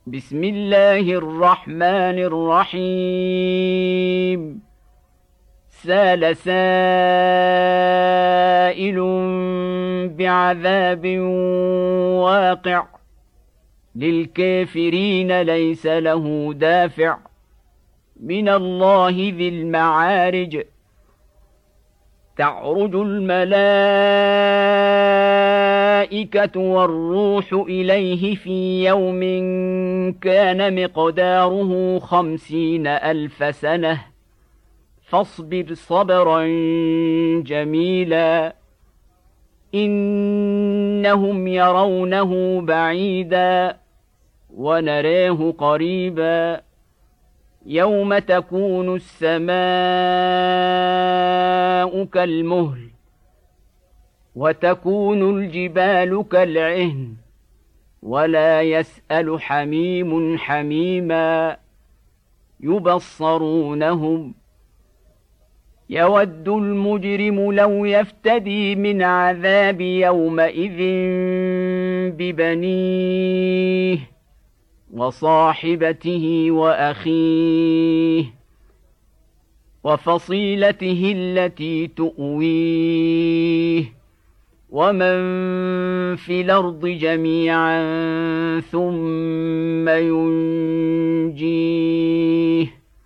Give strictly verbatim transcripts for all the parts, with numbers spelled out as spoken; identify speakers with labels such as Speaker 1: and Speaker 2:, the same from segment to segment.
Speaker 1: بسم الله الرحمن الرحيم سال سائل بعذاب واقع للكافرين ليس له دافع من الله ذي المعارج تعرج الملائكة والروح إليه في يوم كان مقداره خمسين ألف سنة فاصبر صبرا جميلا إنهم يرونه بعيدا ونراه قريبا يوم تكون السماء كالمهل وتكون الجبال كالعهن ولا يسأل حميم حميما يبصرونهم يود المجرم لو يفتدي من عذاب يومئذ ببنيه وصاحبته وأخيه وفصيلته التي تؤويه ومن في الأرض جميعا ثم ينجيه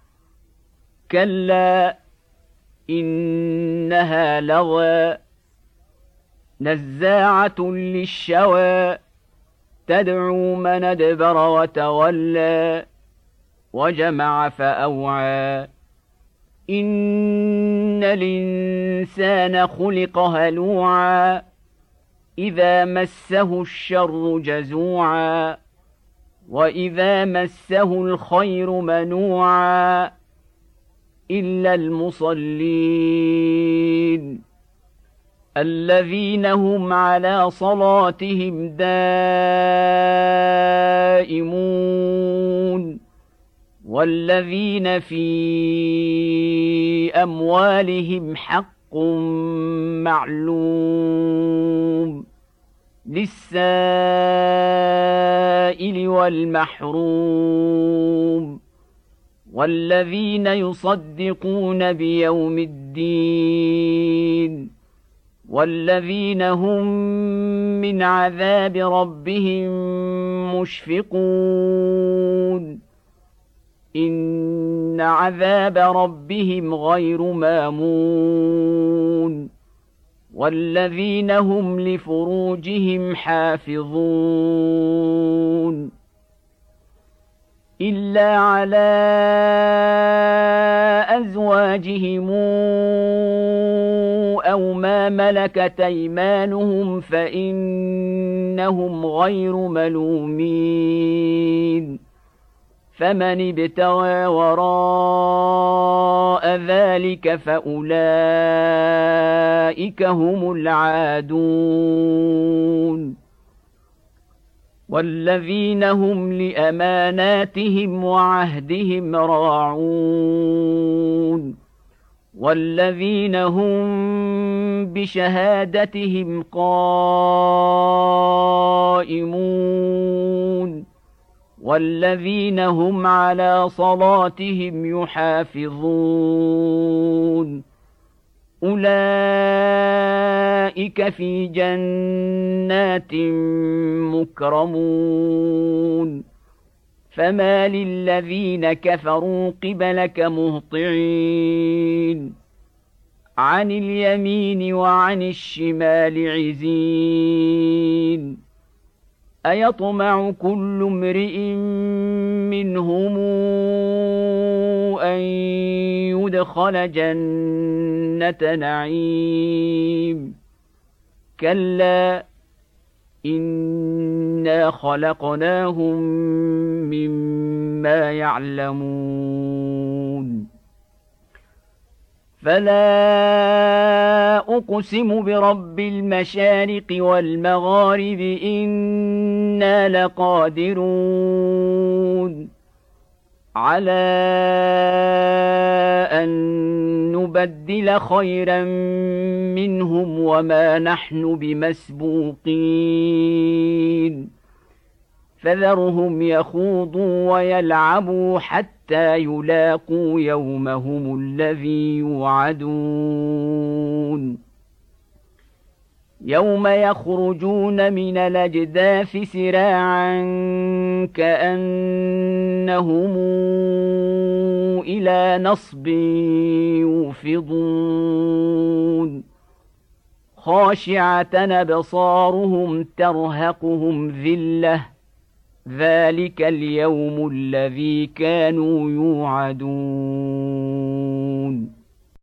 Speaker 1: كلا إنها لظى نزاعة للشوى تدعو من أدبر وتولى وجمع فأوعى إن الإنسان خلق هلوعا إذا مسه الشر جزوعا وإذا مسه الخير منوعا إلا المصلين الذين هم على صلاتهم دائمون والذين في أموالهم حق معلوم للسائل والمحروم والذين يصدقون بيوم الدين والذين هم من عذاب ربهم مشفقون إن عذاب ربهم غير مامون والذين هم لفروجهم حافظون إلا على أزواجهم أو ما ملكت أيمانهم فإنهم غير ملومين فمن ابتغى وراء ذلك فأولئك هم العادون والذين هم لأماناتهم وعهدهم راعون والذين هم بشهادتهم قائمون والذين هم على صلاتهم يحافظون أولئك في جنات مكرمون فما للذين كفروا قبلك مهطعين عن اليمين وعن الشمال عزين أيطمع كل امرئ منهم أن يدخل جنة نعيم كلا إنا خلقناهم مما يعلمون فلا أقسم برب المشارق والمغارب إنا لقادرون على أن نبدل خيرا منهم وما نحن بمسبوقين فذرهم يخوضوا ويلعبوا حتى يلاقوا يومهم الذي يوعدون يوم يخرجون من الأجداث سراعا كأنهم إلى نصب يوفضون خاشعة أبصارهم ترهقهم ذلة ذلك اليوم الذي كانوا يوعدون